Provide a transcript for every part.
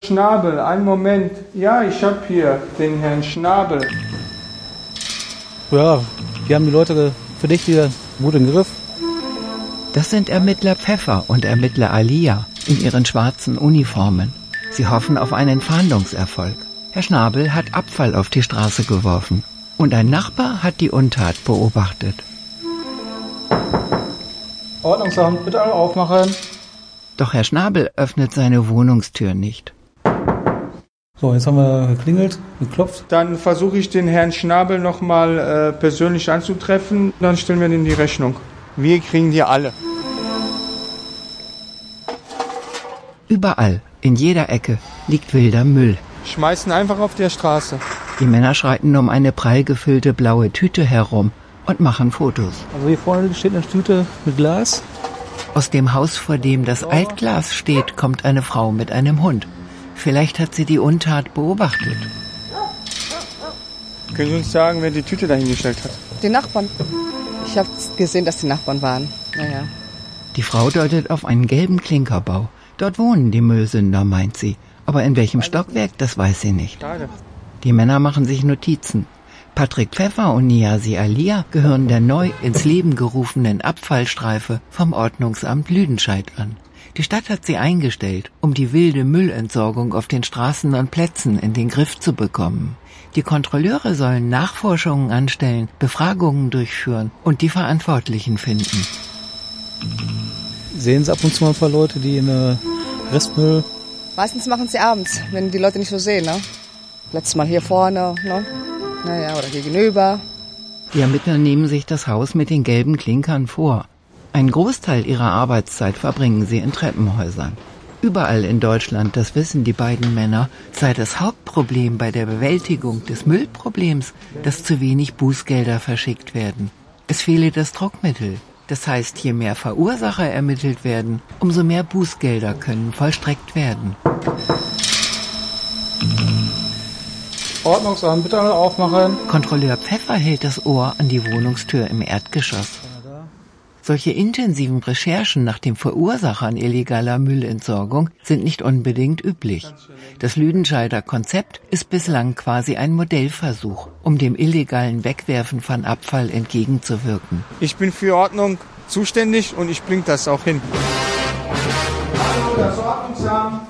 Schnabel, einen Moment. Ja, ich habe hier den Herrn Schnabel. Ja, wir haben die Leute verdächtig gut im Griff. Das sind Ermittler Pfeffer und Ermittler Alia in ihren schwarzen Uniformen. Sie hoffen auf einen Fahndungserfolg. Herr Schnabel hat Abfall auf die Straße geworfen und ein Nachbar hat die Untat beobachtet. Ordnungsamt, bitte alle aufmachen. Doch Herr Schnabel öffnet seine Wohnungstür nicht. So, jetzt haben wir geklingelt, geklopft. Dann versuche ich den Herrn Schnabel nochmal persönlich anzutreffen. Dann stellen wir ihm die Rechnung. Wir kriegen die alle. Überall, in jeder Ecke, liegt wilder Müll. Schmeißen einfach auf der Straße. Die Männer schreiten um eine prall gefüllte blaue Tüte herum und machen Fotos. Also hier vorne steht eine Tüte mit Glas. Aus dem Haus, vor dem das Altglas steht, kommt eine Frau mit einem Hund. Vielleicht hat sie die Untat beobachtet. Können Sie uns sagen, wer die Tüte dahingestellt hat? Die Nachbarn. Ich habe gesehen, dass die Nachbarn waren. Naja. Die Frau deutet auf einen gelben Klinkerbau. Dort wohnen die Müllsünder, meint sie. Aber in welchem Stockwerk, das weiß sie nicht. Die Männer machen sich Notizen. Patrick Pfeffer und Niazi Alia gehören der neu ins Leben gerufenen Abfallstreife vom Ordnungsamt Lüdenscheid an. Die Stadt hat sie eingestellt, um die wilde Müllentsorgung auf den Straßen und Plätzen in den Griff zu bekommen. Die Kontrolleure sollen Nachforschungen anstellen, Befragungen durchführen und die Verantwortlichen finden. Sehen Sie ab und zu mal ein paar Leute, die in Restmüll... Meistens machen sie abends, wenn die Leute nicht so sehen, ne? Letztes Mal hier vorne, ne? Naja, oder gegenüber. Die Ermittler nehmen sich das Haus mit den gelben Klinkern vor. Einen Großteil ihrer Arbeitszeit verbringen sie in Treppenhäusern. Überall in Deutschland, das wissen die beiden Männer, sei das Hauptproblem bei der Bewältigung des Müllproblems, dass zu wenig Bußgelder verschickt werden. Es fehle das Druckmittel. Das heißt, je mehr Verursacher ermittelt werden, umso mehr Bußgelder können vollstreckt werden. Ordnungsamt, bitte alle aufmachen. Kontrolleur Pfeffer hält das Ohr an die Wohnungstür im Erdgeschoss. Solche intensiven Recherchen nach den Verursachern illegaler Müllentsorgung sind nicht unbedingt üblich. Das Lüdenscheider Konzept ist bislang quasi ein Modellversuch, um dem illegalen Wegwerfen von Abfall entgegenzuwirken. Ich bin für Ordnung zuständig und ich bringe das auch hin. Hallo, das Ordnungsamt.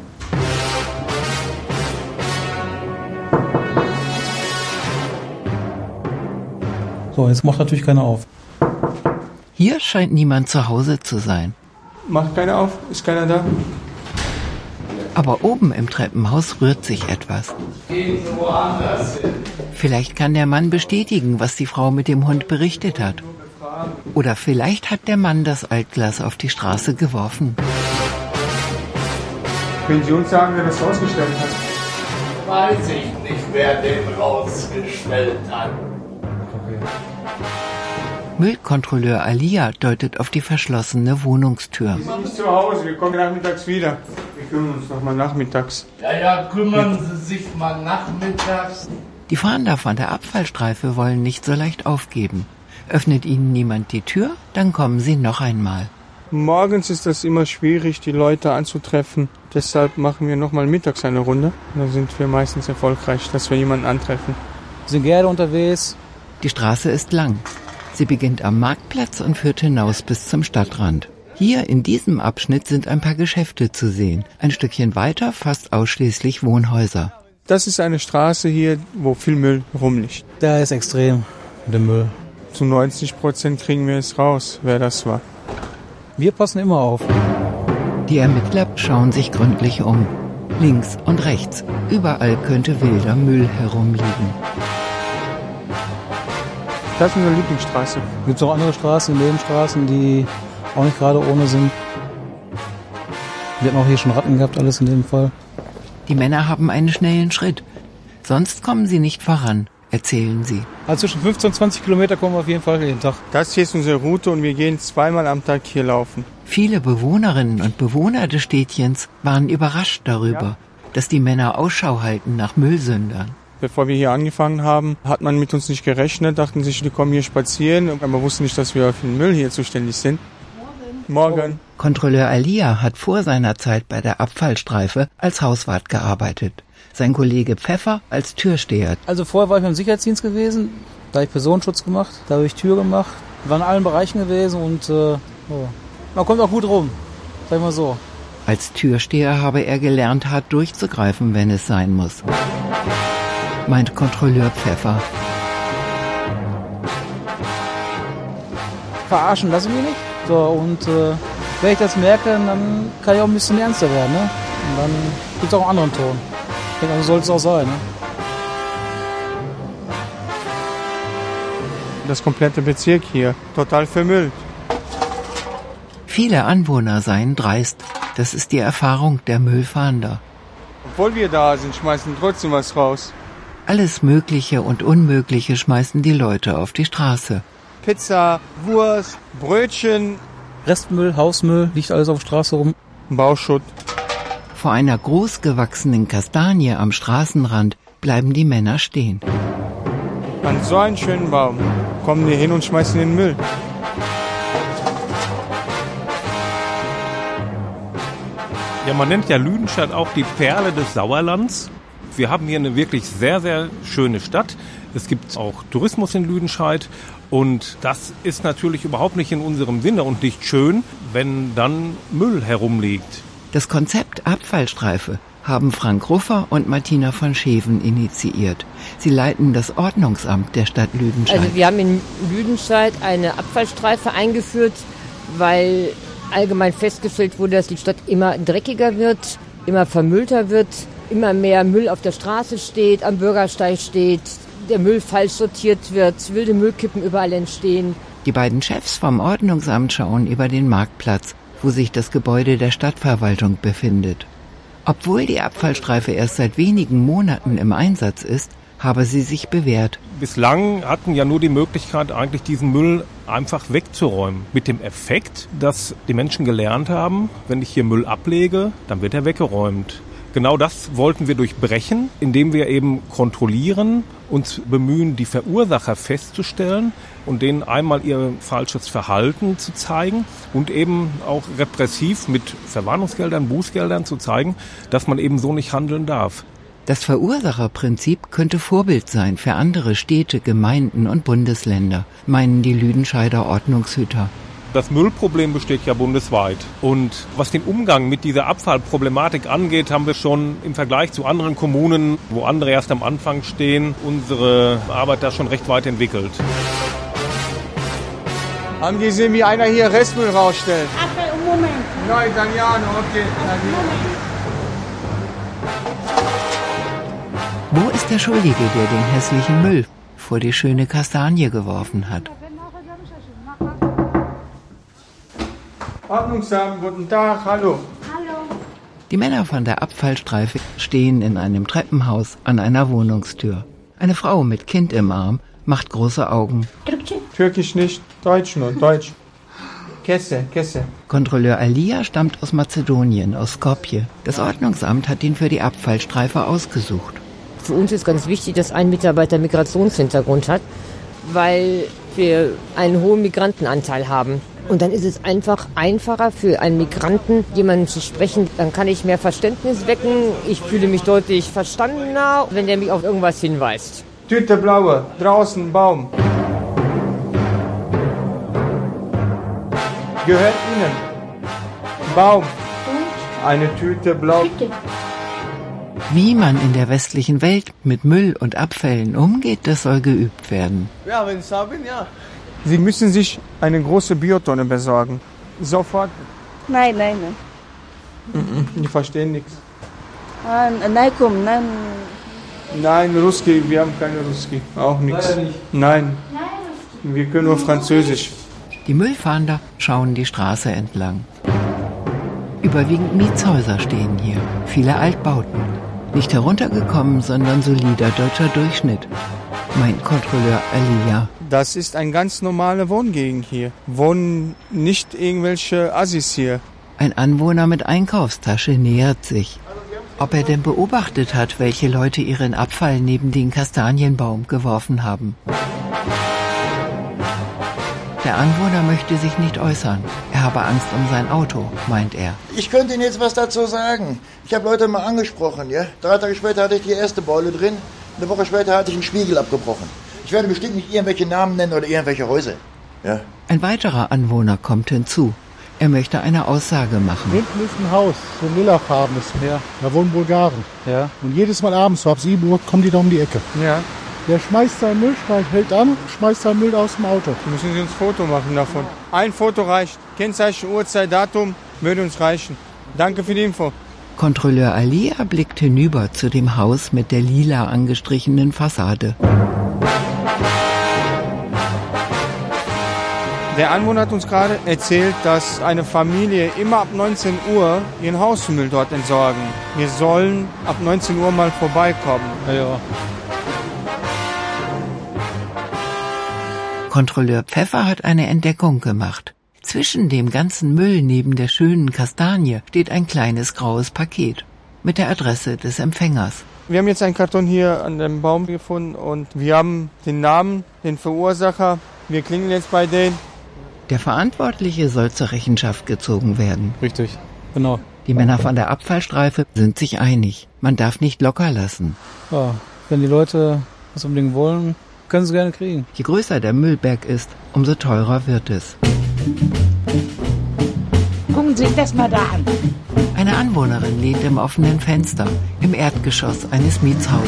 So, jetzt macht natürlich keiner auf. Hier scheint niemand zu Hause zu sein. Macht keiner auf? Ist keiner da? Aber oben im Treppenhaus rührt sich etwas. Gehen Sie woanders hin. Vielleicht kann der Mann bestätigen, was die Frau mit dem Hund berichtet hat. Oder vielleicht hat der Mann das Altglas auf die Straße geworfen. Können Sie uns sagen, wer das rausgestellt hat? Weiß ich nicht, wer den rausgestellt hat. Müllkontrolleur Alia deutet auf die verschlossene Wohnungstür. Wir sind nicht zu Hause, wir kommen nachmittags wieder. Wir kümmern uns nochmal nachmittags. Ja, kümmern Sie sich mal nachmittags. Die Fahnder von der Abfallstreife wollen nicht so leicht aufgeben. Öffnet ihnen niemand die Tür, dann kommen sie noch einmal. Morgens ist das immer schwierig, die Leute anzutreffen. Deshalb machen wir nochmal mittags eine Runde. Dann sind wir meistens erfolgreich, dass wir jemanden antreffen. Sind gerne unterwegs. Die Straße ist lang. Sie beginnt am Marktplatz und führt hinaus bis zum Stadtrand. Hier in diesem Abschnitt sind ein paar Geschäfte zu sehen. Ein Stückchen weiter fast ausschließlich Wohnhäuser. Das ist eine Straße hier, wo viel Müll rumliegt. Da ist extrem der Müll. Zu 90% kriegen wir es raus, wer das war. Wir passen immer auf. Die Ermittler schauen sich gründlich um. Links und rechts. Überall könnte wilder Müll herumliegen. Das ist unsere Lieblingsstraße. Gibt es auch andere Straßen, Nebenstraßen, die auch nicht gerade ohne sind. Wir hatten auch hier schon Ratten gehabt, alles in dem Fall. Die Männer haben einen schnellen Schritt. Sonst kommen sie nicht voran, erzählen sie. Also zwischen 15 und 20 Kilometer kommen wir auf jeden Fall jeden Tag. Das hier ist unsere Route und wir gehen zweimal am Tag hier laufen. Viele Bewohnerinnen und Bewohner des Städtchens waren überrascht darüber, dass die Männer Ausschau halten nach Müllsündern. Bevor wir hier angefangen haben, hat man mit uns nicht gerechnet, dachten sich, die kommen hier spazieren, aber wussten nicht, dass wir für den Müll hier zuständig sind. Morgen. Kontrolleur Elia hat vor seiner Zeit bei der Abfallstreife als Hauswart gearbeitet. Sein Kollege Pfeffer als Türsteher. Also vorher war ich beim Sicherheitsdienst gewesen, da habe ich Personenschutz gemacht, da habe ich Tür gemacht. Wir waren in allen Bereichen gewesen und man kommt auch gut rum, sag ich mal so. Als Türsteher habe er gelernt, hart durchzugreifen, wenn es sein muss, meint Kontrolleur Pfeffer. Verarschen lasse ich mich nicht. So, und wenn ich das merke, dann kann ich auch ein bisschen ernster werden. Ne? Und dann gibt es auch einen anderen Ton. Ich denke, so soll es auch sein. Ne? Das komplette Bezirk hier, total vermüllt. Viele Anwohner seien dreist. Das ist die Erfahrung der Müllfahnder. Obwohl wir da sind, schmeißen trotzdem was raus. Alles Mögliche und Unmögliche schmeißen die Leute auf die Straße. Pizza, Wurst, Brötchen. Restmüll, Hausmüll, liegt alles auf der Straße rum. Bauschutt. Vor einer großgewachsenen Kastanie am Straßenrand bleiben die Männer stehen. An so einen schönen Baum kommen die hin und schmeißen den Müll. Ja, man nennt ja Lüdenscheid auch die Perle des Sauerlands. Wir haben hier eine wirklich sehr, sehr schöne Stadt. Es gibt auch Tourismus in Lüdenscheid. Und das ist natürlich überhaupt nicht in unserem Sinne und nicht schön, wenn dann Müll herumliegt. Das Konzept Abfallstreife haben Frank Ruffer und Martina von Scheven initiiert. Sie leiten das Ordnungsamt der Stadt Lüdenscheid. Also wir haben in Lüdenscheid eine Abfallstreife eingeführt, weil allgemein festgestellt wurde, dass die Stadt immer dreckiger wird, immer vermüllter wird, immer mehr Müll auf der Straße steht, am Bürgersteig steht, der Müll falsch sortiert wird, wilde Müllkippen überall entstehen. Die beiden Chefs vom Ordnungsamt schauen über den Marktplatz, wo sich das Gebäude der Stadtverwaltung befindet. Obwohl die Abfallstreife erst seit wenigen Monaten im Einsatz ist, habe sie sich bewährt. Bislang hatten ja nur die Möglichkeit, eigentlich diesen Müll einfach wegzuräumen. Mit dem Effekt, dass die Menschen gelernt haben, wenn ich hier Müll ablege, dann wird er weggeräumt. Genau das wollten wir durchbrechen, indem wir eben kontrollieren, uns bemühen, die Verursacher festzustellen und denen einmal ihr falsches Verhalten zu zeigen und eben auch repressiv mit Verwarnungsgeldern, Bußgeldern zu zeigen, dass man eben so nicht handeln darf. Das Verursacherprinzip könnte Vorbild sein für andere Städte, Gemeinden und Bundesländer, meinen die Lüdenscheider Ordnungshüter. Das Müllproblem besteht ja bundesweit. Und was den Umgang mit dieser Abfallproblematik angeht, haben wir schon im Vergleich zu anderen Kommunen, wo andere erst am Anfang stehen, unsere Arbeit da schon recht weit entwickelt. Haben Sie gesehen, wie einer hier Restmüll rausstellt? Moment. Nein, Daniano, okay. Wo ist der Schuldige, der den hässlichen Müll vor die schöne Kastanie geworfen hat? Ordnungsamt, guten Tag, hallo. Die Männer von der Abfallstreife stehen in einem Treppenhaus an einer Wohnungstür. Eine Frau mit Kind im Arm macht große Augen. Türkisch nicht, Deutsch nur, Deutsch. Kesse. Kontrolleur Elia stammt aus Mazedonien, aus Skopje. Das Ordnungsamt hat ihn für die Abfallstreife ausgesucht. Für uns ist ganz wichtig, dass ein Mitarbeiter Migrationshintergrund hat, weil wir einen hohen Migrantenanteil haben. Und dann ist es einfach einfacher für einen Migranten, jemanden zu sprechen. Dann kann ich mehr Verständnis wecken. Ich fühle mich deutlich verstandener, wenn der mich auf irgendwas hinweist. Tüte blaue, draußen Baum. Gehört Ihnen. Baum. Eine Tüte blau. Wie man in der westlichen Welt mit Müll und Abfällen umgeht, das soll geübt werden. Ja, wenn es haben, ja. Sie müssen sich eine große Biotonne besorgen. Sofort. Nein. Die verstehen nichts. Nein, komm, nein. Nein, Ruski, wir haben keine Ruski. Auch nichts. Nein. Wir können nur Französisch. Die Müllfahnder schauen die Straße entlang. Überwiegend Mietshäuser stehen hier, viele Altbauten. Nicht heruntergekommen, sondern solider deutscher Durchschnitt, meint Kontrolleur Elia. Das ist eine ganz normale Wohngegend hier. Wohnen nicht irgendwelche Assis hier. Ein Anwohner mit Einkaufstasche nähert sich. Ob er denn beobachtet hat, welche Leute ihren Abfall neben den Kastanienbaum geworfen haben. Der Anwohner möchte sich nicht äußern. Er habe Angst um sein Auto, meint er. Ich könnte Ihnen jetzt was dazu sagen. Ich habe Leute mal angesprochen, ja. 3 Tage später hatte ich die erste Beule drin. Eine Woche später hatte ich einen Spiegel abgebrochen. Ich werde bestimmt nicht irgendwelche Namen nennen oder irgendwelche Häuser. Ja. Ein weiterer Anwohner kommt hinzu. Er möchte eine Aussage machen. Hinten ist ein Haus, so ein lilafarbenes. Ja. Da wohnen Bulgaren. Ja. Und jedes Mal abends, so ab 7 Uhr, kommen die da um die Ecke. Ja. Der schmeißt seinen Müll, hält an, schmeißt seinen Müll aus dem Auto. Müssen Sie uns ein Foto machen davon. Ein Foto reicht. Kennzeichen, Uhrzeit, Datum würde uns reichen. Danke für die Info. Kontrolleur Alia blickt hinüber zu dem Haus mit der lila angestrichenen Fassade. Der Anwohner hat uns gerade erzählt, dass eine Familie immer ab 19 Uhr ihren Hausmüll dort entsorgen. Wir sollen ab 19 Uhr mal vorbeikommen. Ja. Kontrolleur Pfeffer hat eine Entdeckung gemacht. Zwischen dem ganzen Müll neben der schönen Kastanie steht ein kleines graues Paket mit der Adresse des Empfängers. Wir haben jetzt einen Karton hier an dem Baum gefunden und wir haben den Namen, den Verursacher. Wir klingeln jetzt bei denen. Der Verantwortliche soll zur Rechenschaft gezogen werden. Richtig, genau. Die Männer von der Abfallstreife sind sich einig. Man darf nicht locker lassen. Ja, wenn die Leute was unbedingt wollen, können sie gerne kriegen. Je größer der Müllberg ist, umso teurer wird es. Gucken Sie sich das mal da an. Eine Anwohnerin lehnt im offenen Fenster im Erdgeschoss eines Mietshauses.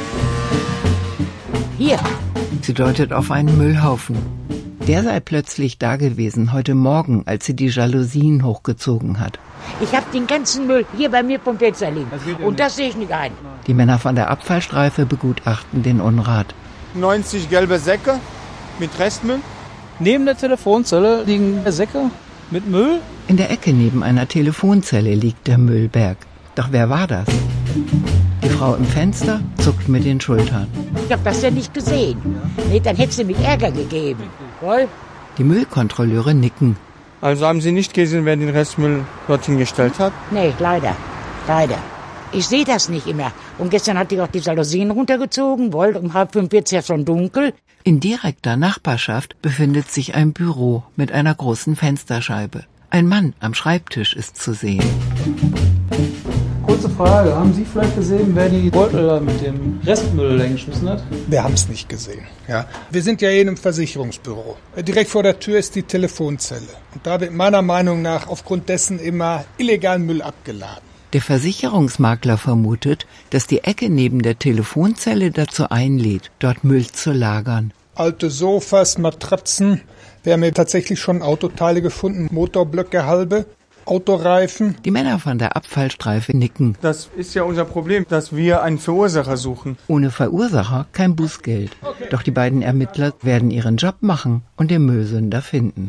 Hier. Sie deutet auf einen Müllhaufen. Der sei plötzlich da gewesen, heute Morgen, als sie die Jalousien hochgezogen hat. Ich habe den ganzen Müll hier bei mir vom Fenster liegen. Und das sehe ich nicht ein. Die Männer von der Abfallstreife begutachten den Unrat. 90 gelbe Säcke mit Restmüll. Neben der Telefonzelle liegen Säcke mit Müll. In der Ecke neben einer Telefonzelle liegt der Müllberg. Doch wer war das? Die Frau im Fenster zuckt mit den Schultern. Ich habe das ja nicht gesehen. Nee, dann hätte sie mir Ärger gegeben. Woll? Die Müllkontrolleure nicken. Also haben Sie nicht gesehen, wer den Restmüll dorthin gestellt hat? Nee, leider. Leider. Ich sehe das nicht immer. Und gestern hat die auch die Jalousien runtergezogen, wollte um 4:30 wird es ja schon dunkel. In direkter Nachbarschaft befindet sich ein Büro mit einer großen Fensterscheibe. Ein Mann am Schreibtisch ist zu sehen. Kurze Frage, haben Sie vielleicht gesehen, wer die Beutel da mit dem Restmüll eingeschmissen hat? Wir haben es nicht gesehen. Ja. Wir sind ja hier in einem Versicherungsbüro. Direkt vor der Tür ist die Telefonzelle. Und da wird meiner Meinung nach aufgrund dessen immer illegalen Müll abgeladen. Der Versicherungsmakler vermutet, dass die Ecke neben der Telefonzelle dazu einlädt, dort Müll zu lagern. Alte Sofas, Matratzen. Wir haben hier tatsächlich schon Autoteile gefunden, Motorblöcke halbe, Autoreifen. Die Männer von der Abfallstreife nicken. Das ist ja unser Problem, dass wir einen Verursacher suchen. Ohne Verursacher kein Bußgeld. Okay. Doch die beiden Ermittler werden ihren Job machen und den Müllsünder finden.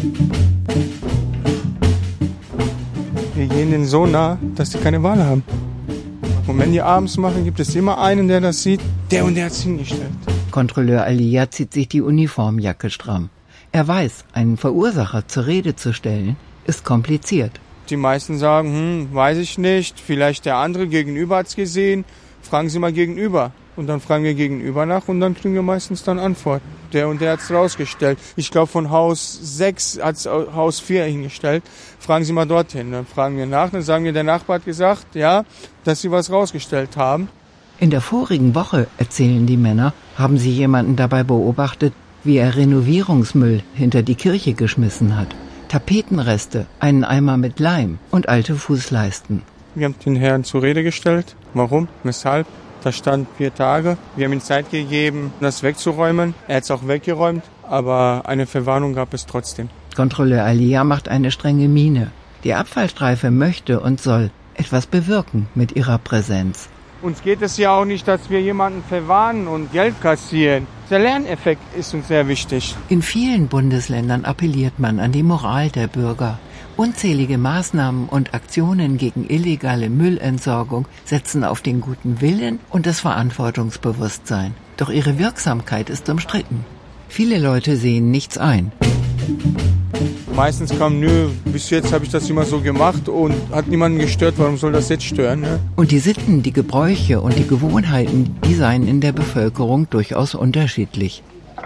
Wir gehen denen so nah, dass sie keine Wahl haben. Und wenn die abends machen, gibt es immer einen, der das sieht. Der und der hat es hingestellt. Kontrolleur Alia zieht sich die Uniformjacke stramm. Er weiß, einen Verursacher zur Rede zu stellen, ist kompliziert. Die meisten sagen, weiß ich nicht, vielleicht der andere gegenüber hat's gesehen. Fragen Sie mal gegenüber. Und dann fragen wir gegenüber nach und dann kriegen wir meistens dann Antwort. Der und der hat's rausgestellt. Ich glaube, von Haus 6 hat's Haus 4 hingestellt. Fragen Sie mal dorthin. Dann fragen wir nach, dann sagen wir, der Nachbar hat gesagt, ja, dass Sie was rausgestellt haben. In der vorigen Woche, erzählen die Männer, haben sie jemanden dabei beobachtet, wie er Renovierungsmüll hinter die Kirche geschmissen hat. Tapetenreste, einen Eimer mit Leim und alte Fußleisten. Wir haben den Herrn zur Rede gestellt. Warum? Weshalb? Da stand 4 Tage. Wir haben ihm Zeit gegeben, das wegzuräumen. Er hat es auch weggeräumt, aber eine Verwarnung gab es trotzdem. Kontrolleur Alia macht eine strenge Miene. Die Abfallstreife möchte und soll etwas bewirken mit ihrer Präsenz. Uns geht es ja auch nicht, dass wir jemanden verwarnen und Geld kassieren. Der Lerneffekt ist uns sehr wichtig. In vielen Bundesländern appelliert man an die Moral der Bürger. Unzählige Maßnahmen und Aktionen gegen illegale Müllentsorgung setzen auf den guten Willen und das Verantwortungsbewusstsein. Doch ihre Wirksamkeit ist umstritten. Viele Leute sehen nichts ein. Meistens kam, bis jetzt habe ich das immer so gemacht und hat niemanden gestört, warum soll das jetzt stören? Ne? Und die Sitten, die Gebräuche und die Gewohnheiten, die seien in der Bevölkerung durchaus unterschiedlich.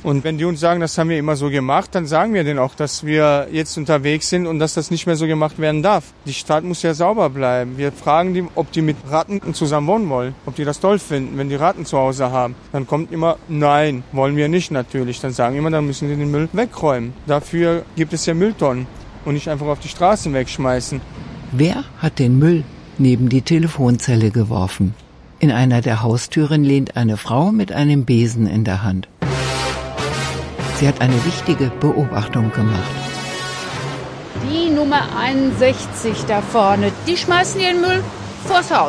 Und wenn die uns sagen, das haben wir immer so gemacht, dann sagen wir denen auch, dass wir jetzt unterwegs sind und dass das nicht mehr so gemacht werden darf. Die Stadt muss ja sauber bleiben. Wir fragen die, ob die mit Ratten zusammen wohnen wollen, ob die das toll finden, wenn die Ratten zu Hause haben. Dann kommt immer, nein, wollen wir nicht natürlich. Dann sagen immer, dann müssen sie den Müll wegräumen. Dafür gibt es ja Mülltonnen und nicht einfach auf die Straßen wegschmeißen. Wer hat den Müll neben die Telefonzelle geworfen? In einer der Haustüren lehnt eine Frau mit einem Besen in der Hand. Sie hat eine wichtige Beobachtung gemacht. Die Nummer 61 da vorne, die schmeißen ihren Müll vors Haus.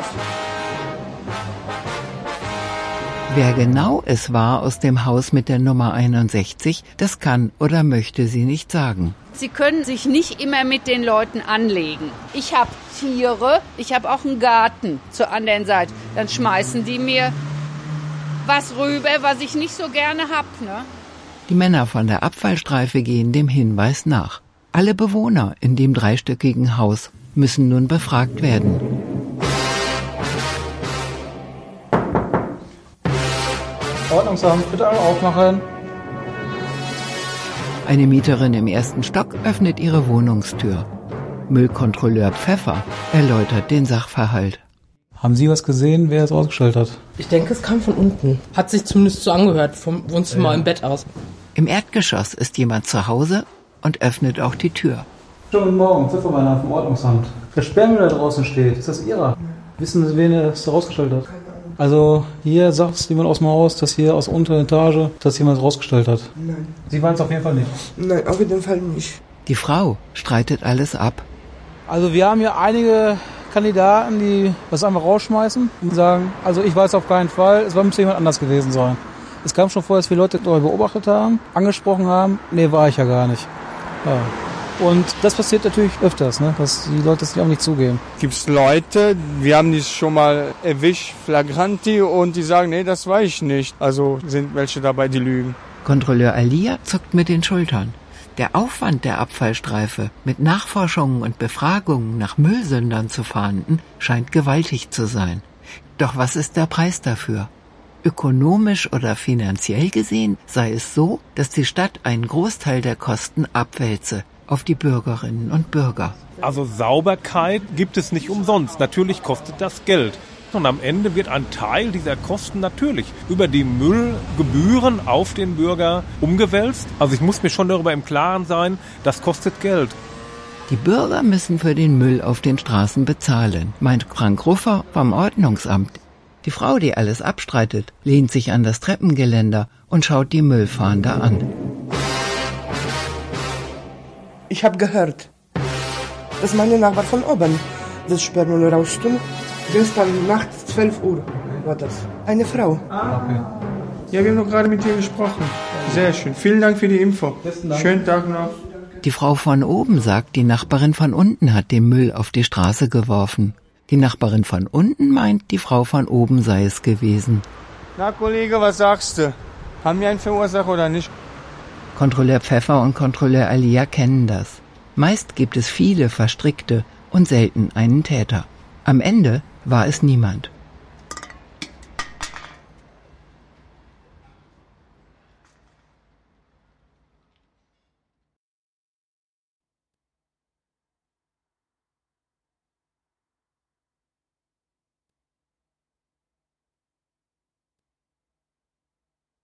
Wer genau es war aus dem Haus mit der Nummer 61, das kann oder möchte sie nicht sagen. Sie können sich nicht immer mit den Leuten anlegen. Ich habe Tiere, ich habe auch einen Garten zur anderen Seite. Dann schmeißen die mir was rüber, was ich nicht so gerne hab, ne? Die Männer von der Abfallstreife gehen dem Hinweis nach. Alle Bewohner in dem dreistöckigen Haus müssen nun befragt werden. Ordnungsamt, bitte alle aufmachen. Eine Mieterin im 1. Stock öffnet ihre Wohnungstür. Müllkontrolleur Pfeffer erläutert den Sachverhalt. Haben Sie was gesehen, wer es rausgestellt hat? Ich denke, es kam von unten. Hat sich zumindest so angehört, vom Wohnzimmer im Bett aus. Im Erdgeschoss ist jemand zu Hause und öffnet auch die Tür. Schönen guten Morgen, Zifferbeiner vom Ordnungsamt. Der Sperrmüll, der draußen steht, ist das Ihrer? Wissen Sie, wen er es rausgestellt hat? Also hier sagt es jemand aus dem Haus, dass hier aus der unteren Etage das jemand rausgestellt hat. Nein. Sie waren es auf jeden Fall nicht? Nein, auf jeden Fall nicht. Die Frau streitet alles ab. Also wir haben hier einige Kandidaten, die das einfach rausschmeißen und sagen, also ich weiß auf keinen Fall, es müsste jemand anders gewesen sein. Es kam schon vor, dass wir Leute beobachtet haben, angesprochen haben, nee, war ich ja gar nicht. Ja. Und das passiert natürlich öfters, ne? Dass die Leute es auch nicht zugeben. Gibt's Leute, wir haben die schon mal erwischt, flagranti, und die sagen, nee, das weiß ich nicht. Also sind welche dabei, die lügen. Kontrolleur Alia zuckt mit den Schultern. Der Aufwand der Abfallstreife, mit Nachforschungen und Befragungen nach Müllsündern zu fahnden, scheint gewaltig zu sein. Doch was ist der Preis dafür? Ökonomisch oder finanziell gesehen sei es so, dass die Stadt einen Großteil der Kosten abwälze auf die Bürgerinnen und Bürger. Also Sauberkeit gibt es nicht umsonst. Natürlich kostet das Geld. Und am Ende wird ein Teil dieser Kosten natürlich über die Müllgebühren auf den Bürger umgewälzt. Also ich muss mir schon darüber im Klaren sein, das kostet Geld. Die Bürger müssen für den Müll auf den Straßen bezahlen, meint Frank Ruffer vom Ordnungsamt. Die Frau, die alles abstreitet, lehnt sich an das Treppengeländer und schaut die Müllfahnder an. Ich habe gehört, dass meine Nachbar von oben das Sperrmüll raustun. Gestern nachts 12 Uhr war das. Eine Frau. Okay. Ja, wir haben doch gerade mit ihr gesprochen. Sehr schön. Vielen Dank für die Info. Schönen Tag noch. Die Frau von oben sagt, die Nachbarin von unten hat den Müll auf die Straße geworfen. Die Nachbarin von unten meint, die Frau von oben sei es gewesen. Na, Kollege, was sagst du? Haben wir einen Verursacher oder nicht? Kontrolleur Pfeffer und Kontrolleur Alia kennen das. Meist gibt es viele Verstrickte und selten einen Täter. Am Ende war es niemand.